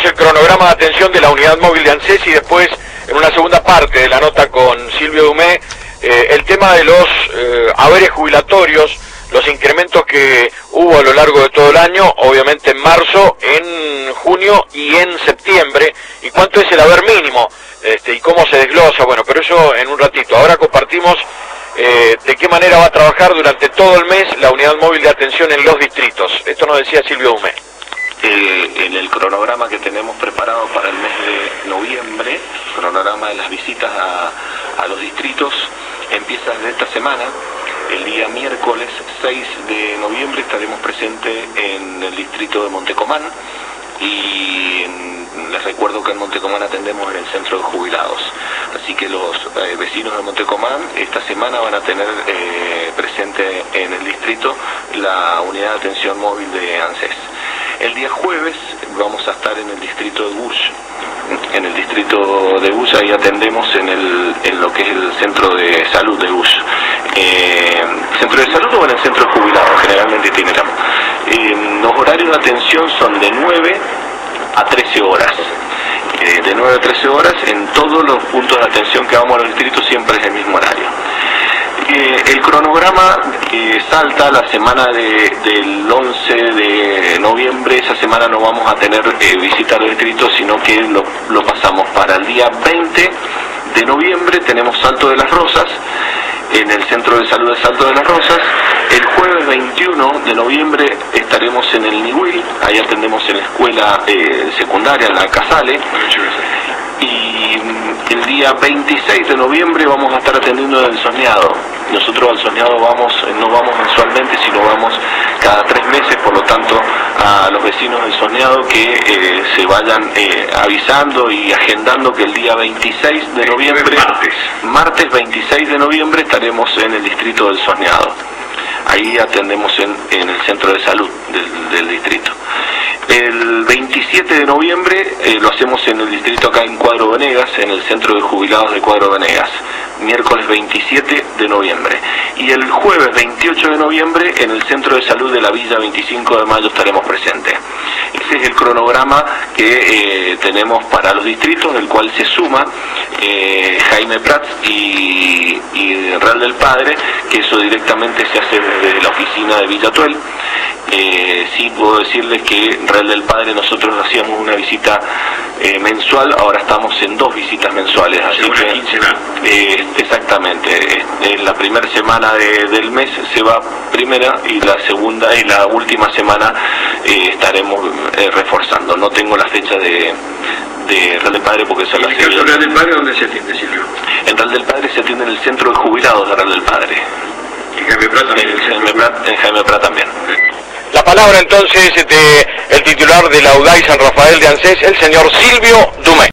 el cronograma de atención de la unidad móvil de ANSES y después, en una segunda parte de la nota con Silvio Dumé, el tema de los haberes jubilatorios, los incrementos que hubo a lo largo de todo el año, obviamente en marzo, en junio y en septiembre, y cuánto es el haber mínimo, y cómo se desglosa, bueno, pero eso en un ratito. Ahora compartimos de qué manera va a trabajar durante todo el mes la unidad móvil de atención en los distritos. Esto nos decía Silvio Dumé. En el cronograma que tenemos preparado para el mes de noviembre, el cronograma de las visitas a los distritos, empieza desde esta semana. El día miércoles 6 de noviembre estaremos presentes en el distrito de Montecomán y les recuerdo que en Montecomán atendemos en el centro de jubilados. Así que los vecinos de Montecomán esta semana van a tener presente en el distrito la unidad de atención móvil de ANSES. El día jueves vamos a estar en el distrito de Bush. En el distrito de Bush ahí atendemos en lo que es el centro de salud de Bush. ¿Centro de salud o en el centro de jubilados? Generalmente itineramos. Los horarios de atención son de 9 a 13 horas. De 9 a 13 horas en todos los puntos de atención que vamos a los distritos siempre es el mismo horario. El cronograma salta la semana del 11 de noviembre. Esa semana no vamos a tener visita a los distritos, sino que lo pasamos para el día 20 de noviembre. Tenemos Salto de las Rosas, en el Centro de Salud de Salto de las Rosas. El jueves 21 de noviembre estaremos en el Niwil, ahí atendemos en la escuela secundaria, en la Casale. Y el día 26 de noviembre vamos a estar atendiendo en el Soñado. Nosotros al Soñado no vamos mensualmente, sino vamos cada 3 meses, por lo tanto a los vecinos del Soñado que se vayan avisando y agendando que el día 26 de noviembre, martes 26 de noviembre, estaremos en el distrito del Soñado. Ahí atendemos en el centro de salud del distrito. El 27 de noviembre lo hacemos en el distrito acá en Cuadro Venegas, en el centro de jubilados de Cuadro Venegas, miércoles 27 de noviembre. Y el jueves 28 de noviembre en el centro de salud de la Villa 25 de Mayo estaremos presentes. Ese es el cronograma que tenemos para los distritos, del cual se suma Jaime Prats y Real del Padre, que eso directamente se hace desde la oficina de Villa Tuel. Sí puedo decirles que Real del Padre nosotros hacíamos una visita mensual, ahora estamos en 2 visitas mensuales, así que exactamente, en la primera semana del mes se va primera y la segunda y la última semana estaremos reforzando. No tengo la fecha de Real del Padre porque son las... ¿En el caso de Real del Padre dónde se atiende, Silvio? En Real del Padre se atiende en el centro de jubilados de Real del Padre. ¿Y Jaime Prat también? En Jaime Prat también. La palabra entonces de el titular de la UDAI San Rafael de ANSES, el señor Silvio Dumé.